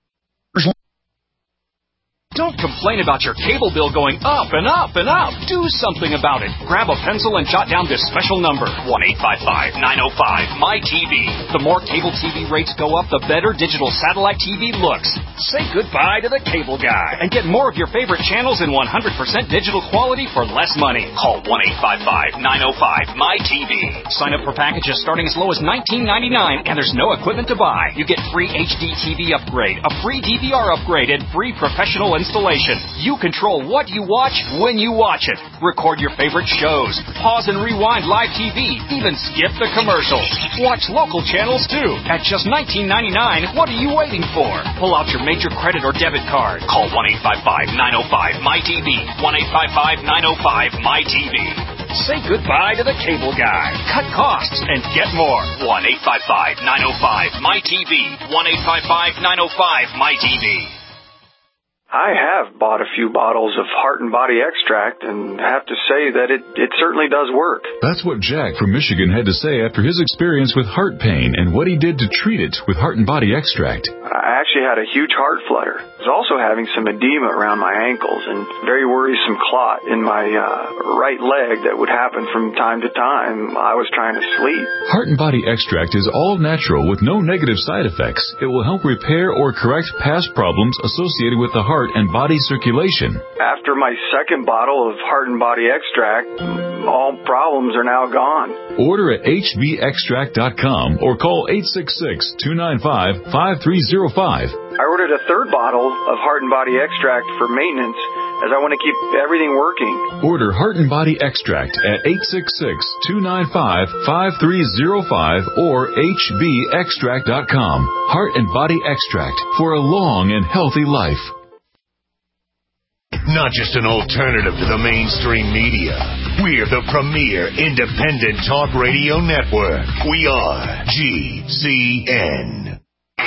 Don't complain about your cable bill going up and up and up. Do something about it. Grab a pencil and jot down this special number, 1-855-905-MY-TV. The more cable TV rates go up, the better digital satellite TV looks. Say goodbye to the cable guy and get more of your favorite channels in 100% digital quality for less money. Call 1-855-905-MY-TV. Sign up for packages starting as low as $19.99, and there's no equipment to buy. You get free HD TV upgrade, a free DVR upgrade, and free professional installation. You control what you watch when you watch it. Record your favorite shows. Pause and rewind live TV. Even skip the commercials. Watch local channels too. At just $19.99, what are you waiting for? Pull out your major credit or debit card. Call 1-855-905-MY-TV. 1-855-905-MY-TV. Say goodbye to the cable guy. Cut costs and get more. 1-855-905-MY-TV. 1-855-905-MY-TV. I have bought a few bottles of Heart and Body Extract and have to say that it certainly does work. That's what Jack from Michigan had to say after his experience with heart pain and what he did to treat it with Heart and Body Extract. I actually had a huge heart flutter. I was also having some edema around my ankles and very worrisome clot in my right leg that would happen from time to time. I was trying to sleep. Heart and Body Extract is all natural with no negative side effects. It will help repair or correct past problems associated with the heart and body circulation. After my second bottle of Heart and Body Extract, all problems are now gone. Order at hbextract.com or call 866-295-5305. I ordered a third bottle of Heart and Body Extract for maintenance as I want to keep everything working. Order Heart and Body Extract at 866-295-5305 or hbextract.com. Heart and Body Extract for a long and healthy life. Not just an alternative to the mainstream media. We're the premier independent talk radio network. We are GCN.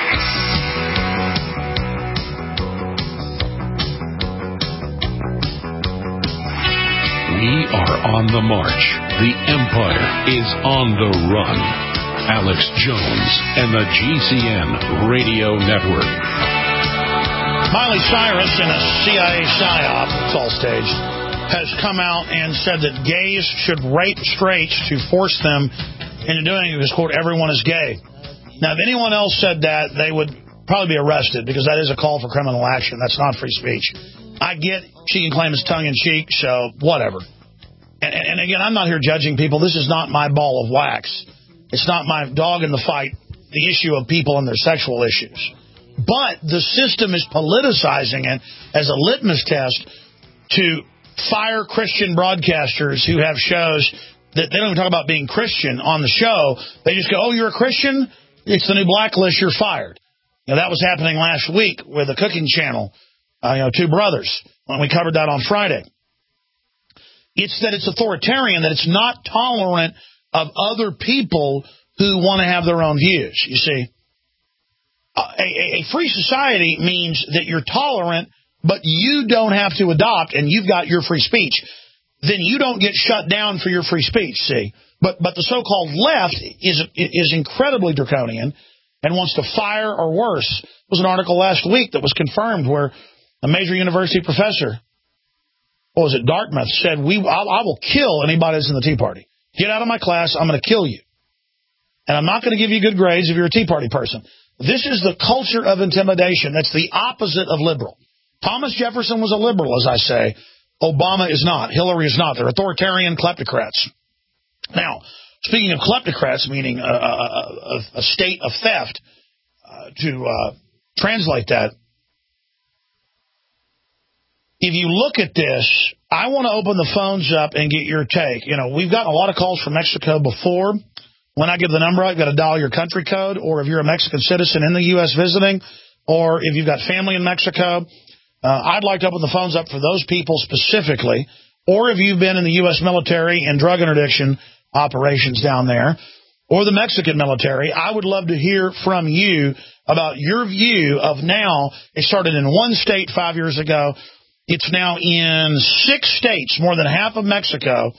We are on the march. The Empire is on the run. Alex Jones and the GCN Radio Network. Miley Cyrus, in a CIA psyop, it's all staged, has come out and said that gays should rape straights to force them into doing it because, quote, everyone is gay. Now, if anyone else said that, they would probably be arrested because that is a call for criminal action. That's not free speech. I get she can claim it's tongue-in-cheek, so whatever. And again, I'm not here judging people. This is not my ball of wax. It's not my dog in the fight, the issue of people and their sexual issues. But the system is politicizing it as a litmus test to fire Christian broadcasters who have shows that they don't even talk about being Christian on the show. They just go, oh, you're a Christian? It's the new blacklist, you're fired. You know, that was happening last week with a cooking channel, Two Brothers, when we covered that on Friday. It's that it's authoritarian, that it's not tolerant of other people who want to have their own views, you see. A free society means that you're tolerant, but you don't have to adopt, and you've got your free speech. Then you don't get shut down for your free speech, see. But the so-called left is incredibly draconian and wants to fire or worse. There was an article last week that was confirmed where a major university professor, what was it, Dartmouth, said, I will kill anybody that's in the Tea Party. Get out of my class, I'm going to kill you. And I'm not going to give you good grades if you're a Tea Party person. This is the culture of intimidation. That's the opposite of liberal. Thomas Jefferson was a liberal, as I say. Obama is not. Hillary is not. They're authoritarian kleptocrats. Now, speaking of kleptocrats, meaning a state of theft, to translate that, if you look at this, I want to open the phones up and get your take. You know, we've gotten a lot of calls from Mexico before. When I give the number out, you've got to dial your country code, or if you're a Mexican citizen in the U.S. visiting, or if you've got family in Mexico, I'd like to open the phones up for those people specifically, or if you've been in the U.S. military and drug interdiction operations down there, or the Mexican military. I would love to hear from you about your view of now. It started in one state 5 years ago. It's now in 6 states, more than half of Mexico.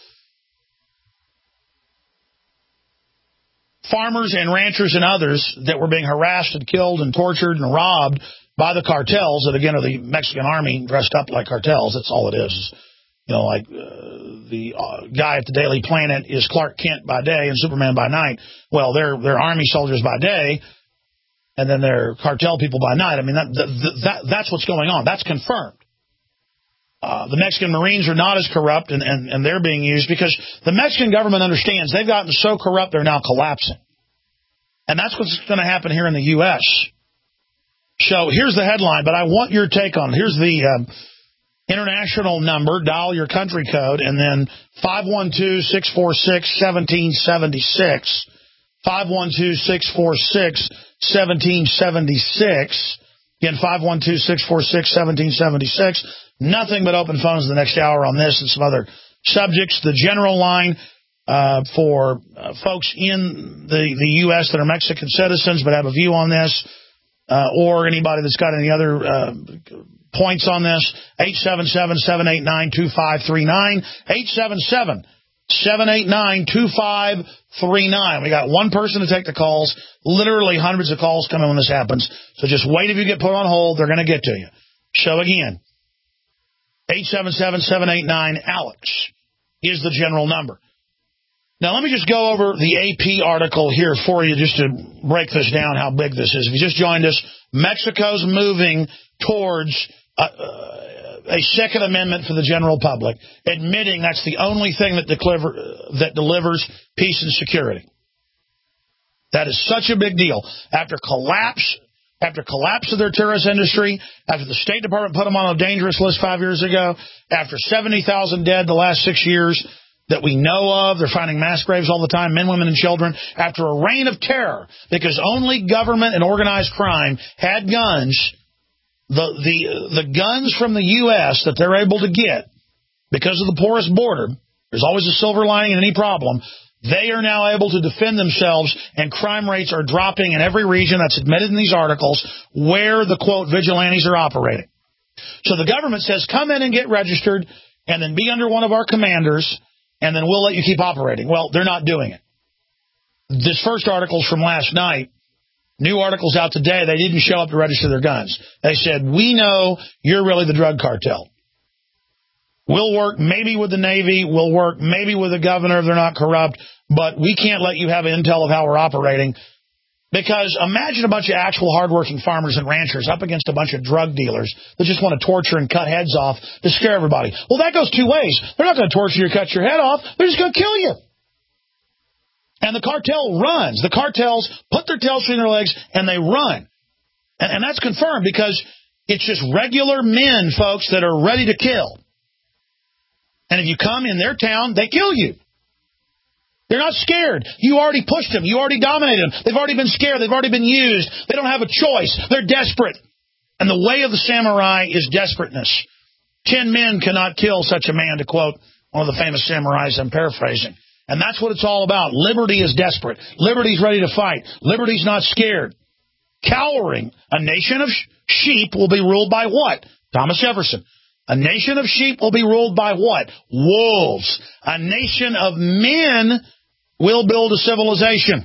Farmers and ranchers and others that were being harassed and killed and tortured and robbed by the cartels that, again, are the Mexican army dressed up like cartels. That's all it is. You know, like the guy at the Daily Planet is Clark Kent by day and Superman by night. Well, they're army soldiers by day, and then they're cartel people by night. I mean, that's what's going on. That's confirmed. The Mexican Marines are not as corrupt, and they're being used because the Mexican government understands they've gotten so corrupt they're now collapsing. And that's what's going to happen here in the U.S. So here's the headline, but I want your take on it. Here's the international number. Dial your country code, and then 512-646-1776. 512-646-1776. Again, 512-646-1776. Nothing but open phones in the next hour on this and some other subjects. The general line for folks in the U.S. that are Mexican citizens but have a view on this, or anybody that's got any other points on this, 877-789-2539, 877-789-2539. We got one person to take the calls. Literally hundreds of calls come in when this happens. So just wait if you get put on hold. They're going to get to you. So again, 877-789-ALEX is the general number. Now, let me just go over the AP article here for you just to break this down, how big this is. If you just joined us, Mexico's moving towards a Second Amendment for the general public, admitting that's the only thing that delivers peace and security. That is such a big deal. After collapse of their terrorist industry, after the State Department put them on a dangerous list 5 years ago, after 70,000 dead the last 6 years that we know of, they're finding mass graves all the time, men, women, and children, after a reign of terror, because only government and organized crime had guns, the guns from the U.S. that they're able to get because of the porous border, there's always a silver lining in any problem, they are now able to defend themselves, and crime rates are dropping in every region that's admitted in these articles where the, quote, vigilantes are operating. So the government says, come in and get registered and then be under one of our commanders, and then we'll let you keep operating. Well, they're not doing it. This first article's from last night. New articles out today. They didn't show up to register their guns. They said, we know you're really the drug cartel. We'll work maybe with the Navy. We'll work maybe with the governor if they're not corrupt. But we can't let you have intel of how we're operating. Because imagine a bunch of actual hardworking farmers and ranchers up against a bunch of drug dealers that just want to torture and cut heads off to scare everybody. Well, that goes two ways. They're not going to torture you or cut your head off. They're just going to kill you. And the cartel runs. The cartels put their tails between their legs and they run. And that's confirmed because it's just regular men, folks, that are ready to kill. And if you come in their town, they kill you. They're not scared. You already pushed them. You already dominated them. They've already been scared. They've already been used. They don't have a choice. They're desperate. And the way of the samurai is desperateness. 10 men cannot kill such a man, to quote one of the famous samurais I'm paraphrasing. And that's what it's all about. Liberty is desperate. Liberty's ready to fight. Liberty's not scared. Cowering. A nation of sheep will be ruled by what? Thomas Jefferson. A nation of sheep will be ruled by what? Wolves. A nation of men will build a civilization.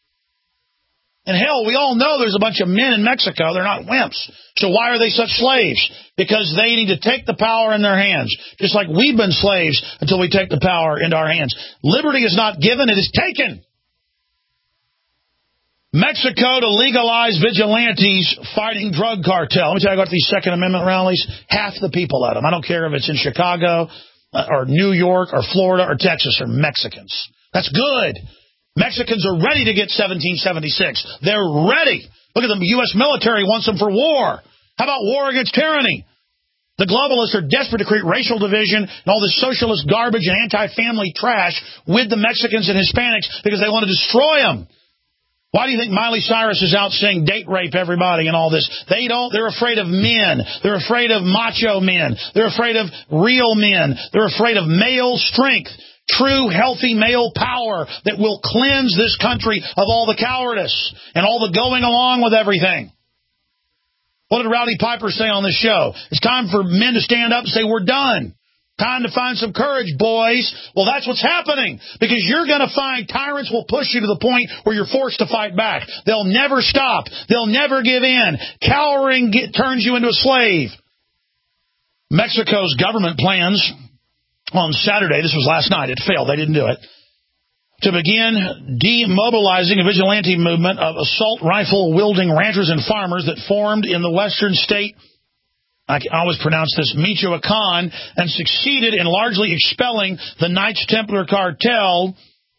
And hell, we all know there's a bunch of men in Mexico. They're not wimps. So why are they such slaves? Because they need to take the power in their hands. Just like we've been slaves until we take the power into our hands. Liberty is not given, it is taken. Mexico to legalize vigilantes fighting drug cartel. Let me tell you about these Second Amendment rallies. Half the people at them. I don't care if it's in Chicago or New York or Florida or Texas are Mexicans. That's good. Mexicans are ready to get 1776. They're ready. Look at them. The U.S. military wants them for war. How about war against tyranny? The globalists are desperate to create racial division and all this socialist garbage and anti-family trash with the Mexicans and Hispanics because they want to destroy them. Why do you think Miley Cyrus is out saying date rape everybody and all this? They're afraid of men. They're afraid of macho men. They're afraid of real men. They're afraid of male strength, true, healthy male power that will cleanse this country of all the cowardice and all the going along with everything. What did Rowdy Piper say on this show? It's time for men to stand up and say, we're done. Time to find some courage, boys. Well, that's what's happening, because you're going to find tyrants will push you to the point where you're forced to fight back. They'll never stop. They'll never give in. Cowering turns you into a slave. Mexico's government plans on Saturday, this was last night, it failed, they didn't do it, to begin demobilizing a vigilante movement of assault rifle-wielding ranchers and farmers that formed in the western state, I always pronounce this, Michoacan, and succeeded in largely expelling the Knights Templar cartel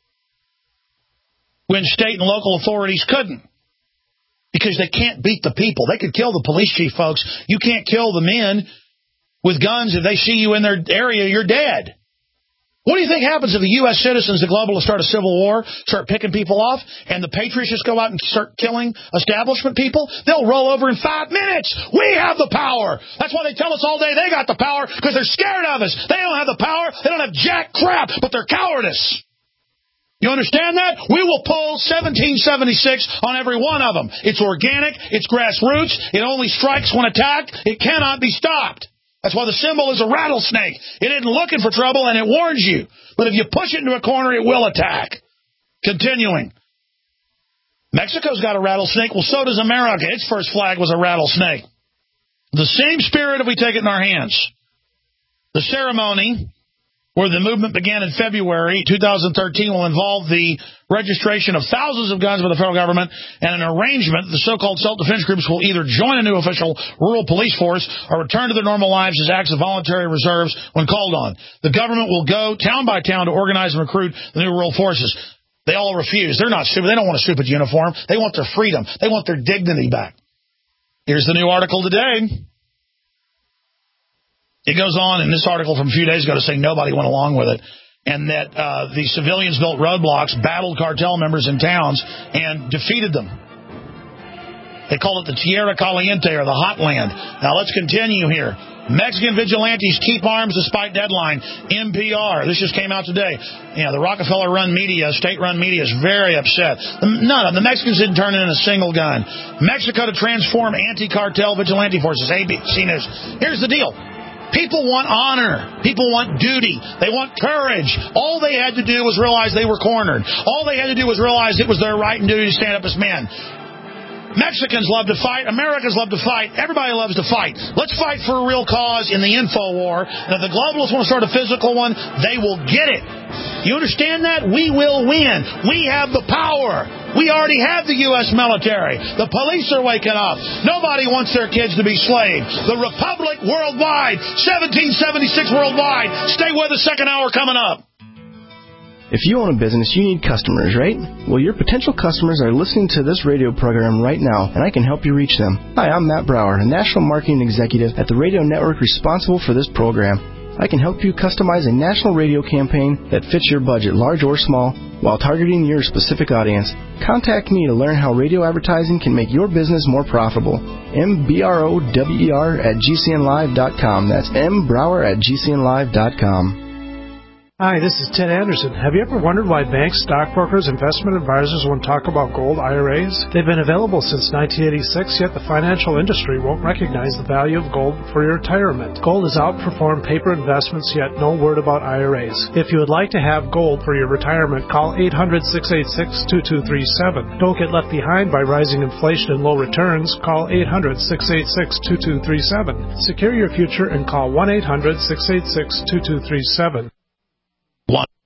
when state and local authorities couldn't. Because they can't beat the people. They could kill the police chief, folks. You can't kill the men with guns. If they see you in their area, you're dead. What do you think happens if the U.S. citizens, the globalists, start a civil war, start picking people off, and the patriots just go out and start killing establishment people? They'll roll over in 5 minutes. We have the power. That's why they tell us all day they got the power, because they're scared of us. They don't have the power. They don't have jack crap, but they're cowardice. You understand that? We will pull 1776 on every one of them. It's organic. It's grassroots. It only strikes when attacked. It cannot be stopped. That's why the symbol is a rattlesnake. It isn't looking for trouble, and it warns you. But if you push it into a corner, it will attack. Continuing. Mexico's got a rattlesnake. Well, so does America. Its first flag was a rattlesnake. The same spirit if we take it in our hands. The ceremony, where the movement began in February 2013, will involve the registration of thousands of guns by the federal government and an arrangement that the so-called self-defense groups will either join a new official rural police force or return to their normal lives as acts of voluntary reserves when called on. The government will go town by town to organize and recruit the new rural forces. They all refuse. They're not stupid. They don't want a stupid uniform. They want their freedom. They want their dignity back. Here's the new article today. It goes on in this article from a few days ago to say nobody went along with it, and that the civilians built roadblocks, battled cartel members in towns, and defeated them. They call it the Tierra Caliente, or the hot land. Now let's continue here. Mexican vigilantes keep arms despite deadline. NPR. This just came out today. The Rockefeller-run media, state-run media, is very upset. None of them. The Mexicans didn't turn in a single gun. Mexico to transform anti-cartel vigilante forces. ABC News. Here's the deal. People want honor. People want duty. They want courage. All they had to do was realize they were cornered. All they had to do was realize it was their right and duty to stand up as men. Mexicans love to fight. Americans love to fight. Everybody loves to fight. Let's fight for a real cause in the info war. And if the globalists want to start a physical one, they will get it. You understand that? We will win. We have the power. We already have the U.S. military. The police are waking up. Nobody wants their kids to be slaves. The Republic worldwide. 1776 worldwide. Stay with us. Second hour coming up. If you own a business, you need customers, right? Well, your potential customers are listening to this radio program right now, and I can help you reach them. Hi, I'm Matt Brower, a national marketing executive at the radio network responsible for this program. I can help you customize a national radio campaign that fits your budget, large or small, while targeting your specific audience. Contact me to learn how radio advertising can make your business more profitable. mbrower@gcnlive.com. That's mbrower@gcnlive.com. Hi, this is Ted Anderson. Have you ever wondered why banks, stockbrokers, investment advisors won't talk about gold IRAs? They've been available since 1986, yet the financial industry won't recognize the value of gold for your retirement. Gold has outperformed paper investments, yet no word about IRAs. If you would like to have gold for your retirement, call 800-686-2237. Don't get left behind by rising inflation and low returns. Call 800-686-2237. Secure your future and call 1-800-686-2237.